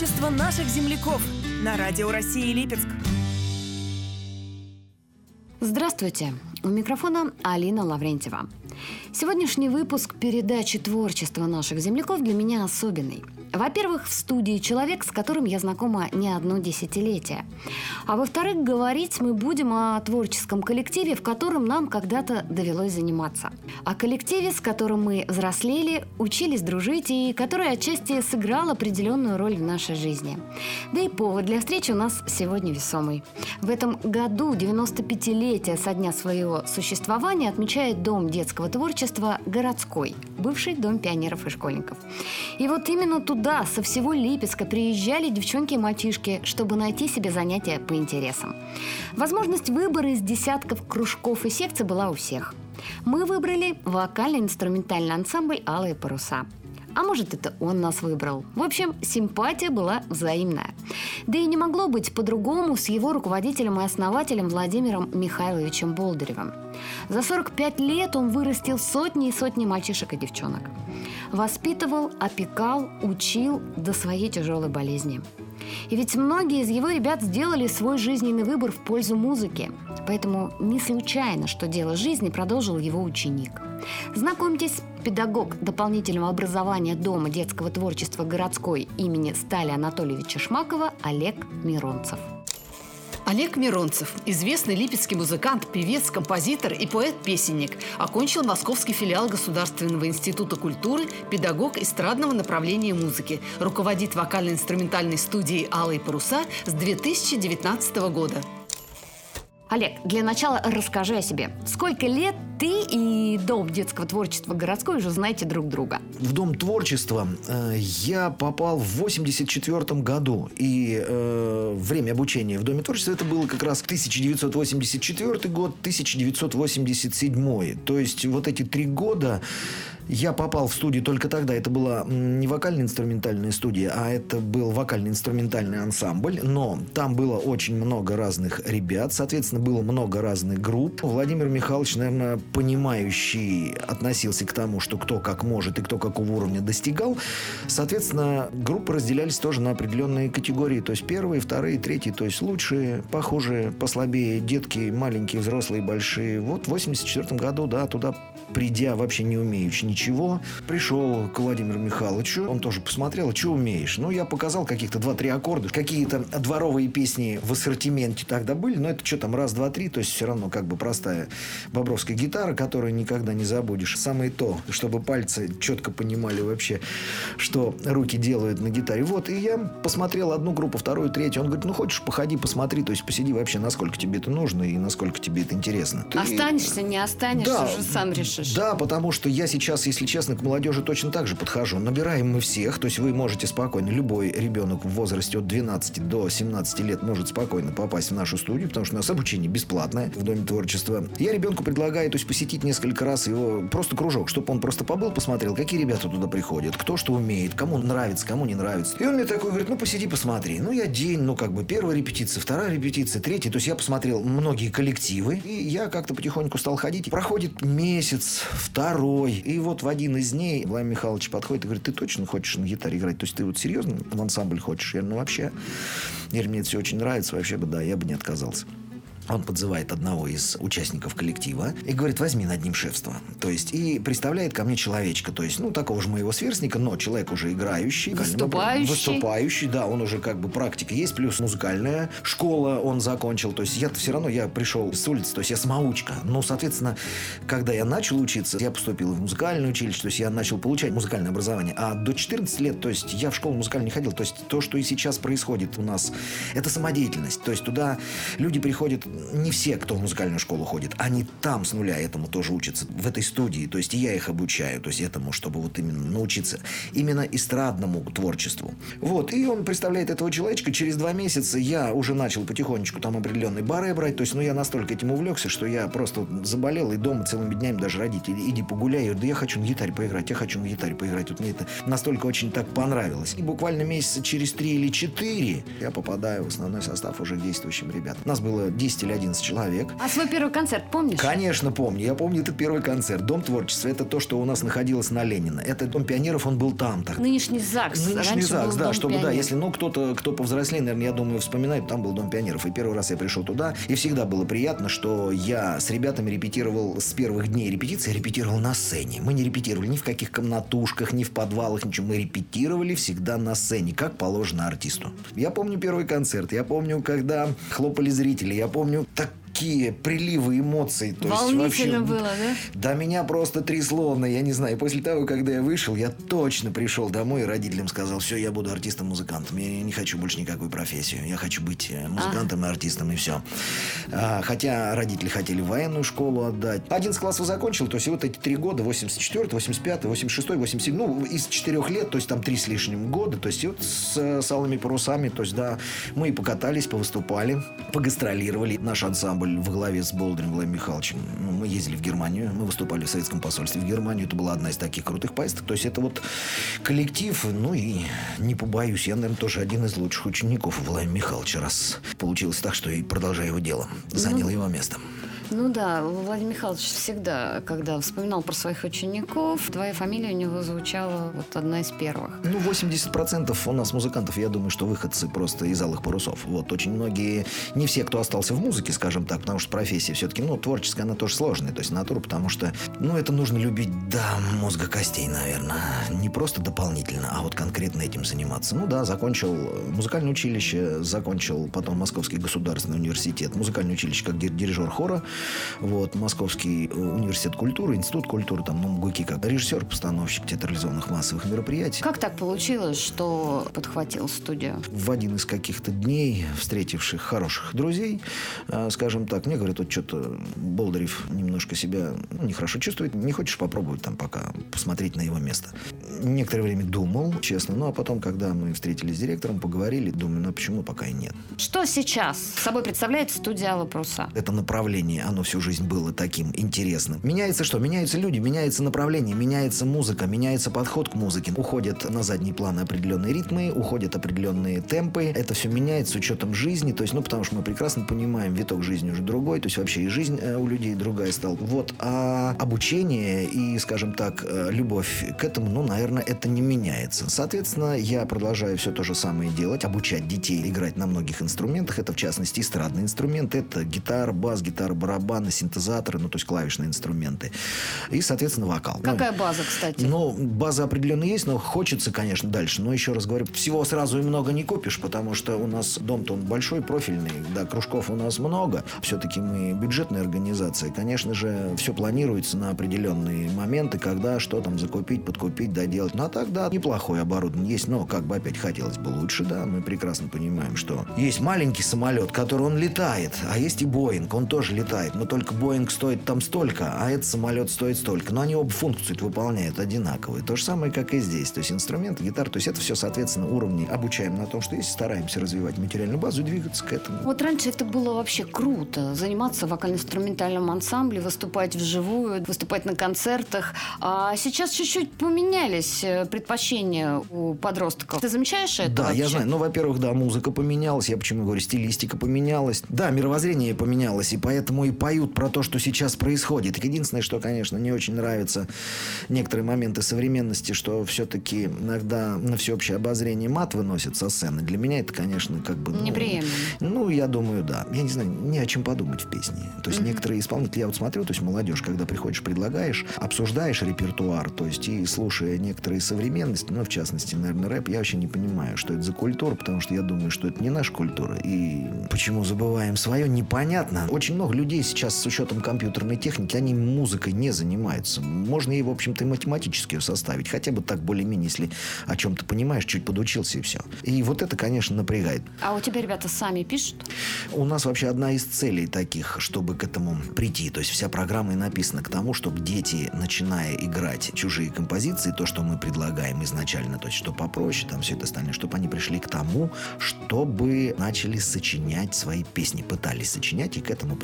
творчество наших земляков на Радио России Липецк. Здравствуйте! У микрофона Алина Лаврентьева. Сегодняшний выпуск передачи «Творчество наших земляков» для меня особенный. Во-первых, в студии человек, с которым я знакома не одно десятилетие. А во-вторых, говорить мы будем о творческом коллективе, в котором нам когда-то довелось заниматься. О коллективе, с которым мы взрослели, учились дружить и который отчасти сыграл определенную роль в нашей жизни. Да и повод для встречи у нас сегодня весомый. В этом году 95-летие со дня своего существования отмечает Дом детского творчества «Городской», бывший Дом пионеров и школьников. И вот именно туда со всего Липецка приезжали девчонки и мальчишки, чтобы найти себе занятия по интересам. Возможность выбора из десятков кружков и секций была у всех. Мы выбрали вокально-инструментальный ансамбль «Алые паруса». А может, это он нас выбрал. В общем, симпатия была взаимная. Да и не могло быть по-другому с его руководителем и основателем Владимиром Михайловичем Болдыревым. За 45 лет он вырастил сотни и сотни мальчишек и девчонок. Воспитывал, опекал, учил до своей тяжелой болезни. И ведь многие из его ребят сделали свой жизненный выбор в пользу музыки. Поэтому не случайно, что дело жизни продолжил его ученик. Знакомьтесь, педагог дополнительного образования Дома детского творчества «Городской» имени Стали Анатольевича Шмакова Олег Миронцев. Олег Миронцев, известный липецкий музыкант, певец, композитор и поэт-песенник, окончил московский филиал Государственного института культуры, педагог эстрадного направления музыки, руководит вокально-инструментальной студией «Алые паруса» с 2019 года. Олег, для начала расскажи о себе. Сколько лет ты и Дом детского творчества «Городской» уже знаете друг друга? В Дом творчества я попал в 1984 году. И время обучения в Доме творчества это было как раз 1984 год, 1987. То есть вот эти 3 года я попал в студию только тогда. Это была не вокально-инструментальная студия, а это был вокально-инструментальный ансамбль. Но там было очень много разных ребят. Соответственно, было много разных групп. Владимир Михайлович, наверное, понимающий относился к тому, что кто как может и кто какого уровня достигал. Соответственно, группы разделялись тоже на определенные категории. То есть первые, вторые, третьи. То есть лучшие, похуже, послабее, детки, маленькие, взрослые, большие. Вот в 1984 году, да, туда придя, вообще не умеючи ничего, пришел к Владимиру Михайловичу. Он тоже посмотрел, что умеешь. Ну, я показал каких-то 2-3 аккорда. Какие-то дворовые песни в ассортименте тогда были. Но это что там, раз, два, три. То есть все равно как бы простая бобровская гитара, которую никогда не забудешь. Самое то, чтобы пальцы четко понимали вообще, что руки делают на гитаре. Вот, и я посмотрел одну группу, вторую, третью. Он говорит, ну, хочешь, походи, посмотри. То есть посиди вообще, насколько тебе это нужно и насколько тебе это интересно. Останешься, не останешься, да, уже сам решишь. Да, потому что я сейчас, если честно, к молодежи точно так же подхожу. Набираем мы всех, то есть вы можете спокойно, любой ребенок в возрасте от 12 до 17 лет может спокойно попасть в нашу студию, потому что у нас обучение бесплатное в Доме творчества. Я ребенку предлагаю, то есть посетить несколько раз его просто кружок, чтобы он просто побыл, посмотрел, какие ребята туда приходят, кто что умеет, кому нравится, кому не нравится. И он мне такой говорит, ну посиди, посмотри. Ну я день, ну как бы первая репетиция, вторая репетиция, третья. То есть я посмотрел многие коллективы, и я как-то потихоньку стал ходить. Проходит месяц, второй, и вот в один из дней Владимир Михайлович подходит и говорит, ты точно хочешь на гитаре играть? То есть ты вот серьезно в ансамбль хочешь? Я говорю, ну вообще. Я говорю, мне это все очень нравится, вообще бы да, я бы не отказался. Он подзывает одного из участников коллектива и говорит, возьми над ним шефство. То есть, и представляет ко мне человечка. То есть, ну, такого же моего сверстника, но человек уже играющий. Выступающий, да, он уже как бы практика есть. Плюс музыкальная школа он закончил. То есть, я-то все равно, я пришел с улицы, то есть, я самоучка. Ну, соответственно, когда я начал учиться, я поступил в музыкальное училище, то есть, я начал получать музыкальное образование. А до 14 лет, то есть, я в школу музыкальную не ходил. То есть, то, что и сейчас происходит у нас, это самодеятельность. То есть, туда люди приходят не все, кто в музыкальную школу ходит, они там с нуля этому тоже учатся, в этой студии. То есть, я их обучаю, то есть, этому, чтобы вот именно научиться именно эстрадному творчеству. Вот, и он представляет этого человечка. Через 2 месяца я уже начал потихонечку там определенные баре брать. То есть, ну, я настолько этим увлекся, что я просто заболел, и дома целыми днями даже родители, иди погуляй. Я говорю, да я хочу на гитаре поиграть, я хочу на гитаре поиграть. Вот мне это настолько очень так понравилось. И буквально месяца через 3 или 4 я попадаю в основной состав уже действующим ребят. Нас было 10 или 11 человек. А свой первый концерт помнишь? Конечно, помню. Я помню этот первый концерт. Дом творчества. Это то, что у нас находилось на Ленина. Это Дом пионеров, он был там. Так. Нынешний ЗАГС. Нынешний Раньше ЗАГС, был да, Дом чтобы, пионеров. да, если, кто повзрослее, наверное, я думаю, вспоминает, там был Дом пионеров. И первый раз я пришел туда, и всегда было приятно, что я с ребятами репетировал с первых дней репетиции, репетировал на сцене. Мы не репетировали ни в каких комнатушках, ни в подвалах, ничего. Мы репетировали всегда на сцене, как положено артисту. Я помню первый концерт, я помню, когда хлопали зрители, я помню такие приливы эмоций. То Волнительно есть, вообще, было, да? Да, меня просто трясло, я не знаю. После того, когда я вышел, я точно пришел домой и родителям сказал: все, я буду артистом-музыкантом. Я не хочу больше никакую профессию. Я хочу быть музыкантом и артистом, и все. Хотя родители хотели в военную школу отдать. 11 классов закончил, то есть вот эти 3 года, 84, 85, 86, 87, из 4 лет, то есть там 3 с лишним года, то есть и вот с алыми парусами, то есть да, мы и покатались, повыступали, погастролировали. Наш ансамбль во главе с Болдырем Владимиром Михайловичем. Мы ездили в Германию, мы выступали в советском посольстве в Германию. Это была одна из таких крутых поездок. То есть это вот коллектив, и не побоюсь, я, наверное, тоже один из лучших учеников Владимира Михайловича, раз получилось так, что и продолжаю его дело. Занял его место. Ну да, Владимир Михайлович всегда, когда вспоминал про своих учеников, твоя фамилия у него звучала вот одна из первых. 80% у нас музыкантов, я думаю, что выходцы просто из алых парусов. Вот, очень многие, не все, кто остался в музыке, скажем так, потому что профессия все-таки, творческая, она тоже сложная, то есть натура, потому что, это нужно любить до мозга костей, наверное. Не просто дополнительно, а вот конкретно этим заниматься. Закончил музыкальное училище, закончил потом Московский государственный университет, музыкальное училище как дирижер хора, Московский университет культуры, институт культуры, МГУКИ, как режиссер-постановщик театрализованных массовых мероприятий. Как так получилось, что подхватил студию? В один из каких-то дней, встретивших хороших друзей, скажем так, мне говорят, вот что-то Болдырев немножко себя нехорошо чувствует, не хочешь попробовать пока посмотреть на его место? Некоторое время думал, честно, а потом, когда мы встретились с директором, поговорили, думаю, почему пока и нет. Что сейчас собой представляет студия «Алые паруса»? Это направление, оно всю жизнь было таким интересным. Меняется что? Меняются люди, меняется направление, меняется музыка, меняется подход к музыке. Уходят на задний план определенные ритмы, уходят определенные темпы. Это все меняется с учетом жизни, то есть, потому что мы прекрасно понимаем, виток жизни уже другой, то есть вообще и жизнь у людей другая стала. А обучение и, скажем так, любовь к этому, наверное, это не меняется. Соответственно, я продолжаю все то же самое делать, обучать детей играть на многих инструментах. Это, в частности, эстрадные инструменты. Это гитара, бас, гитара, барабаны, синтезаторы, то есть клавишные инструменты. И, соответственно, вокал. Какая база, кстати? База определенно есть, но хочется, конечно, дальше. Но еще раз говорю, всего сразу и много не купишь, потому что у нас дом-то он большой, профильный, кружков у нас много. Все-таки мы бюджетная организация. Конечно же, все планируется на определенные моменты, когда что закупить, подкупить, доделать. А так, неплохое оборудование есть, но опять хотелось бы лучше, мы прекрасно понимаем, что есть маленький самолет, который он летает, а есть и Боинг, он тоже летает, но только Боинг стоит там столько, а этот самолет стоит столько. Но они оба функцию выполняют одинаковые. То же самое, как и здесь. То есть инструменты, гитара, то есть это все, соответственно, уровни обучаем на том, что есть, стараемся развивать материальную базу и двигаться к этому. Вот раньше это было вообще круто. Заниматься в вокально-инструментальном ансамбле, выступать вживую, выступать на концертах. А сейчас чуть-чуть поменялись предпочтения у подростков. Ты замечаешь это? Да, вообще? я знаю. Во-первых, музыка поменялась. Я почему говорю, стилистика поменялась. Да, мировоззрение поменялось. И поэтому и поют про то, что сейчас происходит. Единственное, что, конечно, не очень нравится некоторые моменты современности, что все-таки иногда на всеобщее обозрение мат выносит со сцены. Для меня это, конечно, неприемлемо. Я думаю, да. Я не знаю, не о чем подумать в песне. То есть некоторые исполнители, я смотрю, то есть молодежь, когда приходишь, предлагаешь, обсуждаешь репертуар, то есть и слушая некоторые современности, в частности, наверное, рэп, я вообще не понимаю, что это за культура, потому что я думаю, что это не наша культура. И почему забываем свое, непонятно. Очень много людей сейчас с учетом компьютерной техники, они музыкой не занимаются. Можно ей, в общем-то, и математически ее составить. Хотя бы так, более-менее, если о чем-то понимаешь, чуть подучился и все. И вот это, конечно, напрягает. А у тебя ребята сами пишут? У нас вообще одна из целей таких, чтобы к этому прийти. То есть вся программа и написана к тому, чтобы дети, начиная играть чужие композиции, то, что мы предлагаем изначально, то есть что попроще, все это остальное, чтобы они пришли к тому, чтобы начали сочинять свои песни, пытались сочинять и к этому приходили.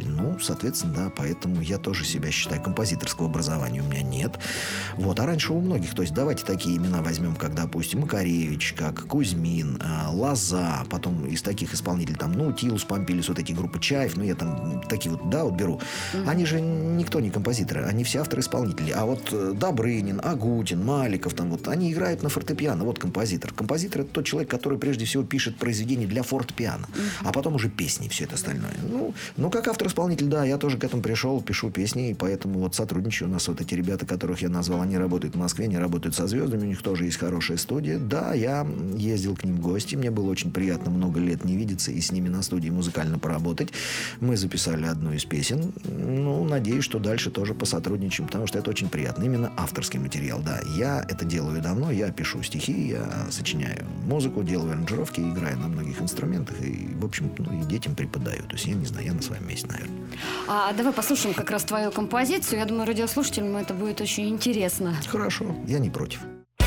Ну, соответственно, да, поэтому я тоже себя считаю, композиторского образования у меня нет. Вот, а раньше у многих, то есть давайте такие имена возьмем, как, допустим, Макаревич, как Кузьмин, Лоза, потом из таких исполнителей, там, Наутилус, Помпилиус, вот эти группы Чаев, я там такие вот, да, вот беру. Они же никто не композиторы, они все авторы-исполнители. А вот Добрынин, Агутин, Маликов, там вот, они играют на фортепиано, вот композитор. Композитор — это тот человек, который прежде всего пишет произведения для фортепиано, а потом уже песни, все это остальное. Ну, как автор-исполнитель, да, я тоже к этому пришел, пишу песни, и поэтому вот сотрудничаю. У нас вот эти ребята, которых я назвал, они работают в Москве, они работают со звездами, у них тоже есть хорошая студия. Да, я ездил к ним в гости, мне было очень приятно много лет не видеться и с ними на студии музыкально поработать. Мы записали одну из песен. Надеюсь, что дальше тоже посотрудничаем, потому что это очень приятно. Именно авторский материал, да. Я это делаю давно, я пишу стихи, я сочиняю музыку, делаю аранжировки, играю на многих инструментах и, в общем, и детям преподаю. То есть, я не знаю, я на своем месте, наверное. Давай послушаем как раз твою композицию. Я думаю, радиослушателям это будет очень интересно. Хорошо, я не против.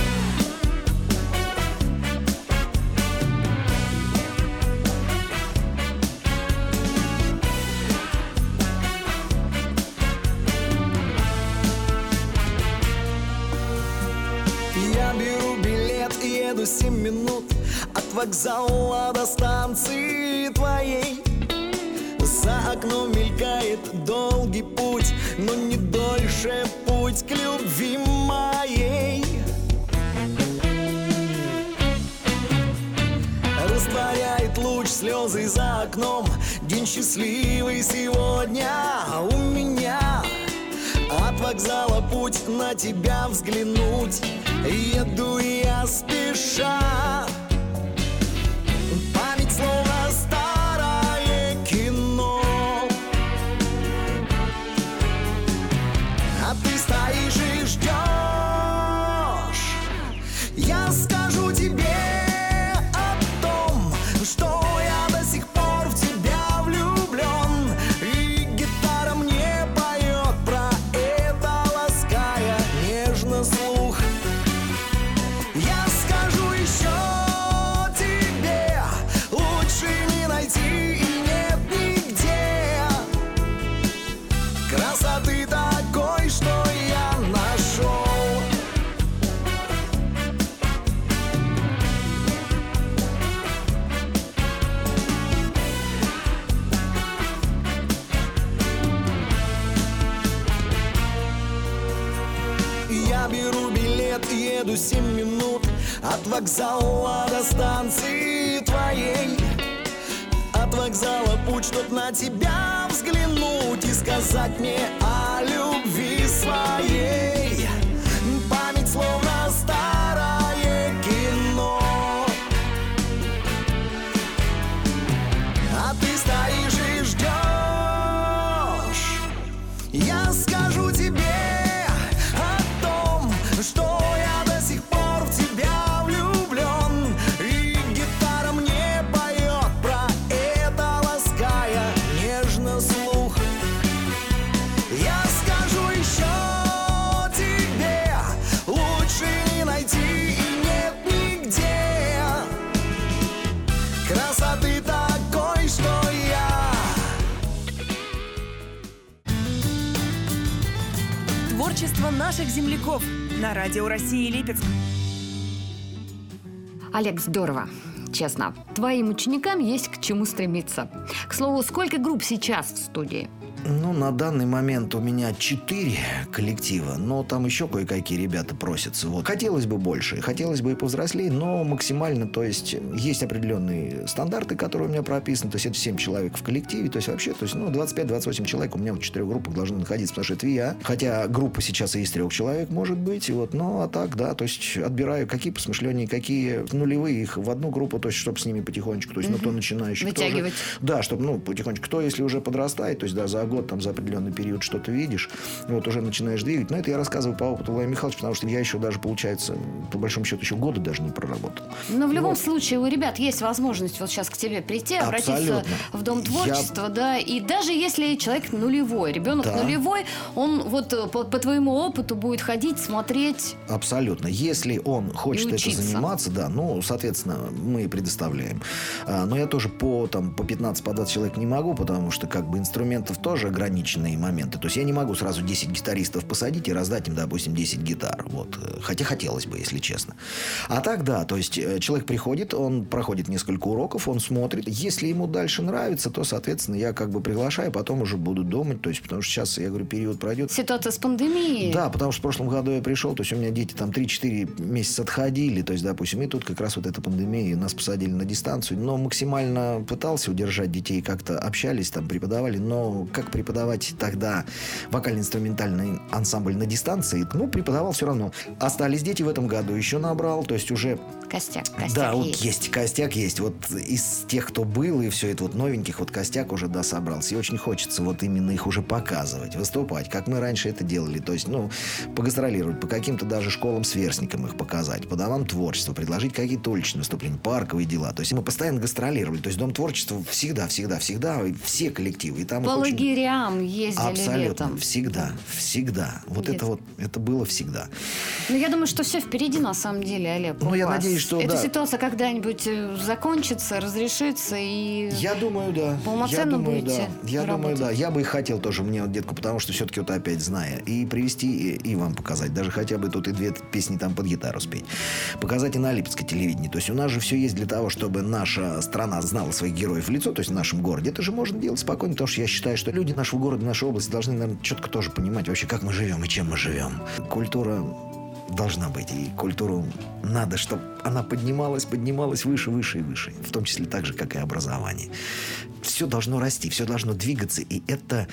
Я беру билет и еду 7 минут от вокзала до станции твоей. За окном мелькает долгий путь, но не дольше путь к любви моей. Растворяет луч слезы за окном. День счастливый сегодня у меня. От вокзала путь на тебя взглянуть. Еду я спеша. Память словно старое кино. А ты стоишь и ждешь. Я скажу тебе о том, что я до сих пор в тебя влюблен. И гитара мне поет про это, лаская нежно слух. Я скажу еще тебе, лучше не найти и нет нигде красоты такой, что я нашел. Я беру билет и еду 7 минут от вокзала до станции твоей. От вокзала путь, чтоб на тебя взглянуть и сказать мне о любви своей. Память словно старое кино. А ты стоишь и ждешь. Я скажу тебе о том, что я до сих пор в тебя влюблен. И гитара мне поет про это, лаская нежно слух. Я скажу еще тебе, лучше не найти и нет нигде красоты такой, что я. Творчество наших земляков на Радио России Липецк. Олег, здорово. Честно, твоим ученикам есть к чему стремиться. К слову, сколько групп сейчас в студии? На данный момент у меня 4 коллектива, но там еще кое-какие ребята просятся. Вот. Хотелось бы больше, хотелось бы и повзрослее, но максимально, то есть определенные стандарты, которые у меня прописаны, то есть это 7 человек в коллективе, то есть вообще, 25-28 человек у меня в 4 группах должны находиться, потому что это я. Хотя группа сейчас и из 3 человек может быть, а так, да, то есть отбираю какие посмышленнее, какие нулевые, их в одну группу, то есть чтобы с ними потихонечку, то есть кто начинающий, вытягивать. Кто уже, да, чтобы потихонечку, кто если уже подрастает, то есть да, за год там за определенный период что-то видишь, вот уже начинаешь двигать. Но это я рассказываю по опыту Владимира Михайловича, потому что я еще даже, получается, по большому счету, еще года даже не проработал. Но в любом случае у ребят есть возможность вот сейчас к тебе прийти, обратиться в Дом творчества, да, и даже если человек нулевой, ребенок нулевой, он вот по твоему опыту будет ходить, смотреть. Абсолютно. Если он хочет это заниматься, да, ну, соответственно, мы предоставляем. Но я тоже по 15, по 20 человек не могу, потому что как бы инструментов тоже ограниченные моменты. То есть я не могу сразу 10 гитаристов посадить и раздать им, допустим, 10 гитар. Вот. Хотя хотелось бы, если честно. А так, да, то есть человек приходит, он проходит несколько уроков, он смотрит. Если ему дальше нравится, то, соответственно, я как бы приглашаю, потом уже буду думать. То есть, потому что сейчас, я говорю, период пройдет. Ситуация с пандемией. Да, потому что в прошлом году я пришел, то есть у меня дети там 3-4 месяца отходили. То есть, допустим, и тут как раз вот эта пандемия, нас посадили на дистанцию. Но максимально пытался удержать детей, как-то общались, там преподавали. Но как преподавать тогда вокально-инструментальный ансамбль на дистанции? Ну, преподавал все равно. Остались дети в этом году, еще набрал, то есть уже... Костяк да, вот есть. Костяк есть. Вот из тех, кто был, и все это вот новеньких, вот костяк уже, да, собрался. И очень хочется вот именно их уже показывать, выступать, как мы раньше это делали. То есть, ну, погастролировать, по каким-то даже школам-сверстникам их показать, по домам творчества, предложить какие-то уличные выступления, парковые дела. То есть мы постоянно гастролировали. То есть Дом творчества всегда, все коллективы. И там по лагерям ездили абсолютно, летом. Всегда. Вот это было всегда. Ну, я думаю, что все впереди, на самом деле, Олег. Ну, я надеюсь, что эта ситуация когда-нибудь закончится, разрешится, и я думаю, да. Полноценно будете Я работать. думаю, да. Я бы и хотел тоже мне вот детку, потому что все-таки вот опять зная, и привести, и вам показать. Даже хотя бы тут и 2 песни там под гитару спеть. Показать и на Липецкое телевидение. То есть у нас же все есть для того, чтобы наша страна знала своих героев в лицо, то есть в нашем городе. Это же можно делать спокойно, потому что я считаю, что люди нашего города, нашей области должны, наверное, четко тоже понимать вообще, как мы живем и чем мы живем. Культура должна быть. И культуру надо, чтобы она поднималась выше и выше. В том числе так же, как и образование. Все должно расти, все должно двигаться. И это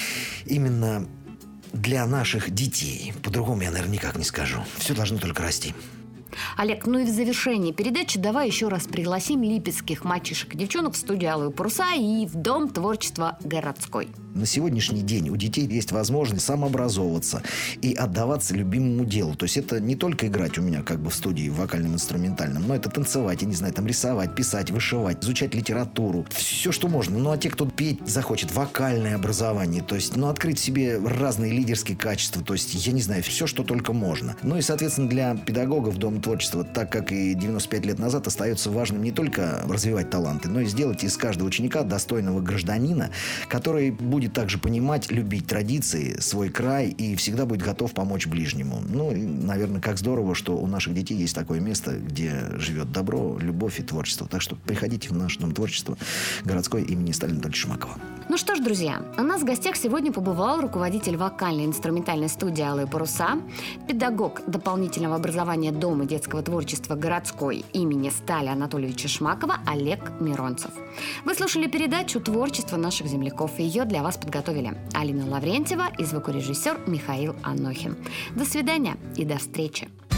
именно для наших детей. По-другому я, наверное, никак не скажу. Все должно только расти. Олег, ну и в завершении передачи давай еще раз пригласим липецких мальчишек и девчонок в студию «Алые паруса» и в Дом творчества городской. На сегодняшний день у детей есть возможность самообразовываться и отдаваться любимому делу. То есть это не только играть у меня как бы в студии вокальном инструментальном, но это танцевать, я не знаю, там рисовать, писать, вышивать, изучать литературу. Все, что можно. Ну, а те, кто петь захочет, вокальное образование, то есть, ну, открыть в себе разные лидерские качества, то есть, я не знаю, все, что только можно. Ну и, соответственно, для педагогов Дома творчества, так как и 95 лет назад, остается важным не только развивать таланты, но и сделать из каждого ученика достойного гражданина, который будет также понимать, любить традиции, свой край и всегда будет готов помочь ближнему. Ну, и, наверное, как здорово, что у наших детей есть такое место, где живет добро, любовь и творчество. Так что приходите в наш Дом творчества городской имени Сталина Анатольевича Шмакова. Ну что ж, друзья, у нас в гостях сегодня побывал руководитель вокальной инструментальной студии «Алые паруса», педагог дополнительного образования Дома детского творчества городской имени Сталина Анатольевича Шмакова Олег Миронцев. Вы слушали передачу «Творчество наших земляков». Ее для вас подготовили Алина Лаврентьева и звукорежиссер Михаил Анохин. До свидания и до встречи.